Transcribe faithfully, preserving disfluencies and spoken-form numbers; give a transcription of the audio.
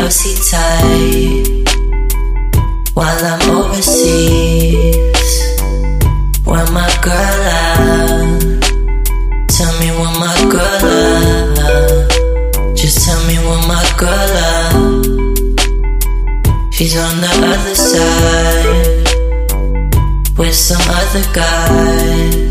pussy tight while I'm overseas. Where my girl at? Tell me where my girl at. Just tell me where my girl at. She's on the other side with some other guy.